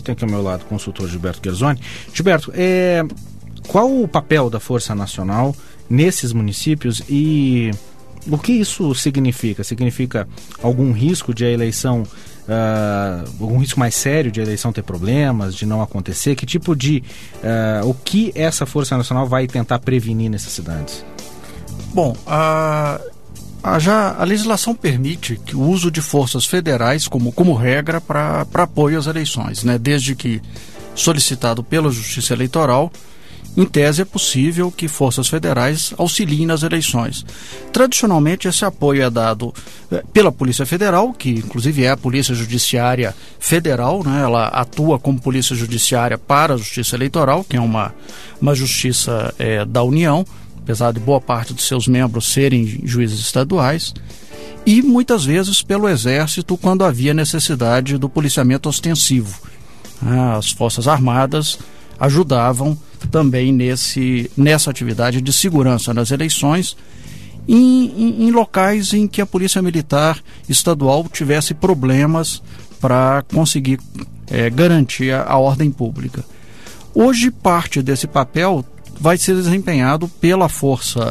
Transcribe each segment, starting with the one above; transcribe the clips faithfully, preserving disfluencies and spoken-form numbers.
Tem aqui ao meu lado o consultor Gilberto Guerzoni. Gilberto, é, qual o papel da Força Nacional nesses municípios e o que isso significa? Significa algum risco de a eleição, uh, algum risco mais sério de a eleição ter problemas, de não acontecer? Que tipo de, uh, o que essa Força Nacional vai tentar prevenir nessas cidades? Bom, a, a, já, a legislação permite que o uso de forças federais como, como regra para apoio às eleições, né? Desde que solicitado pela Justiça Eleitoral, em tese é possível que forças federais auxiliem nas eleições. Tradicionalmente esse apoio é dado eh, pela Polícia Federal, que inclusive é a Polícia Judiciária Federal, né? Ela atua como Polícia Judiciária para a Justiça Eleitoral, que é uma, uma justiça eh, da União, apesar de boa parte dos seus membros serem juízes estaduais, e muitas vezes pelo Exército quando havia necessidade do policiamento ostensivo. As Forças Armadas ajudavam também nesse, nessa atividade de segurança nas eleições em, em, em locais em que a Polícia Militar Estadual tivesse problemas para conseguir é, garantir a, a ordem pública. Hoje parte desse papel vai ser desempenhado pela Força,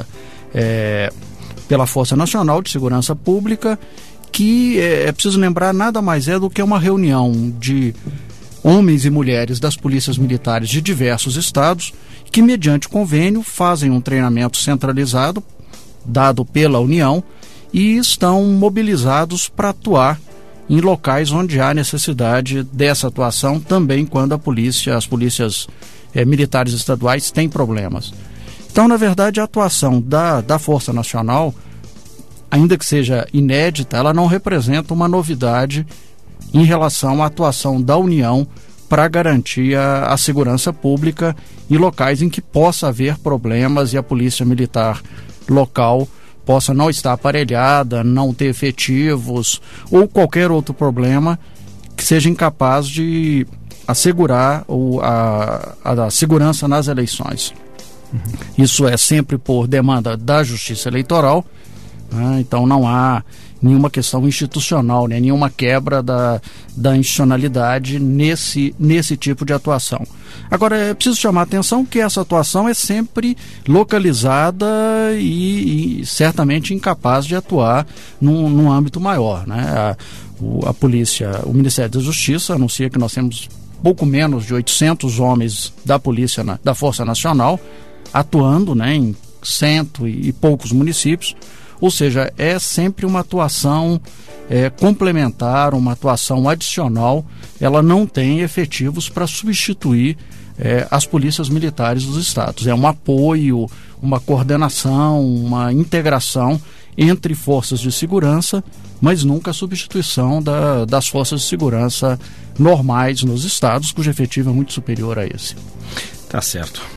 é, pela Força Nacional de Segurança Pública, que é, é preciso lembrar, nada mais é do que uma reunião de homens e mulheres das polícias militares de diversos estados que, mediante convênio, fazem um treinamento centralizado dado pela União e estão mobilizados para atuar em locais onde há necessidade dessa atuação, também quando a polícia, as polícias eh, militares estaduais têm problemas. Então, na verdade, a atuação da, da Força Nacional, ainda que seja inédita, ela não representa uma novidade em relação à atuação da União para garantir a, a segurança pública em locais em que possa haver problemas e a polícia militar local possa não estar aparelhada, não ter efetivos ou qualquer outro problema que seja incapaz de assegurar o, a, a, a segurança nas eleições. Uhum. Isso é sempre por demanda da Justiça Eleitoral, né? Então não há nenhuma questão institucional, né? Nenhuma quebra da, da institucionalidade nesse, nesse tipo de atuação. Agora, é preciso chamar a atenção que essa atuação é sempre localizada e, e certamente incapaz de atuar num, num âmbito maior, né? A, o, a polícia, o Ministério da Justiça anuncia que nós temos pouco menos de oitocentos homens da polícia, da Força Nacional, atuando, né, em cento e poucos municípios. Ou seja, é sempre uma atuação é, complementar, uma atuação adicional. Ela não tem efetivos para substituir é, as polícias militares dos estados. É um apoio, uma coordenação, uma integração entre forças de segurança, mas nunca a substituição da, das forças de segurança normais nos estados, cujo efetivo é muito superior a esse. Tá certo.